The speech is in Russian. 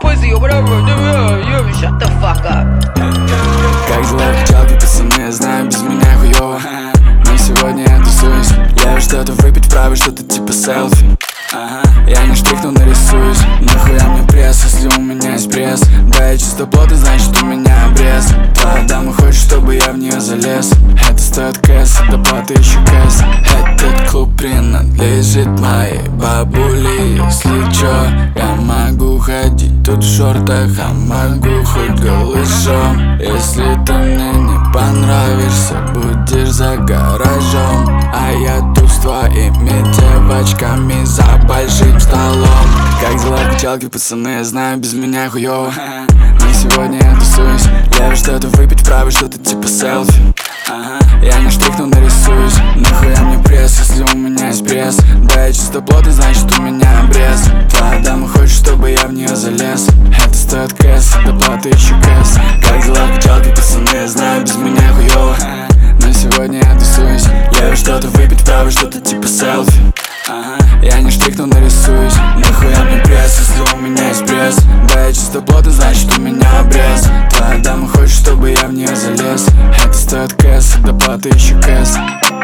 pussy or whatever. Shut the fuck up. Как дела, хотелки, пацаны, я знаю, без меня хуёво. Но сегодня я тусуюсь. Я что-то выпить вправо, что-то типа селфи. Я не штрихну, нарисуюсь. Нахуя мне пресс, если у меня есть пресс? Да, я чистоплотный, значит у меня обрез. Твоя дама хочет, чтобы я в нее залез. Это стоит кэс, доплаты еще кэс. Этот клуб принадлежит моей бабуле. Если чё, я могу ходить тут в шортах, а могу хоть голышом. Если ты мне не понравишься, будешь за гаражом. А я тут с твоими девочками за большим столом. Как дела, качалки, пацаны, я знаю, без меня хуёво. Но сегодня я тусуюсь. Я что-то выпить вправо, что-то типа селфи. Я не штрихну, нарисуюсь. Нахуя мне пресс, если у меня есть пресс? Да, я чистоплотный, значит у меня обрез. Твоя дама хочет, чтобы я в нее залез. Это стоит кэс, доплаты еще кэс. Как дела, качалки, пацаны, я знаю, без меня хуёво. Но сегодня я тусуюсь. Я что-то выпить вправо, что-то типа селфи. Я не штрихну, нарисуюсь. Нахуя мне пресс, если у меня есть пресс? Да, я чистоплотный, значит у меня обрез. Твоя дама хочет, чтобы я в нее залез. Это стоит кэс, доплаты еще кэс.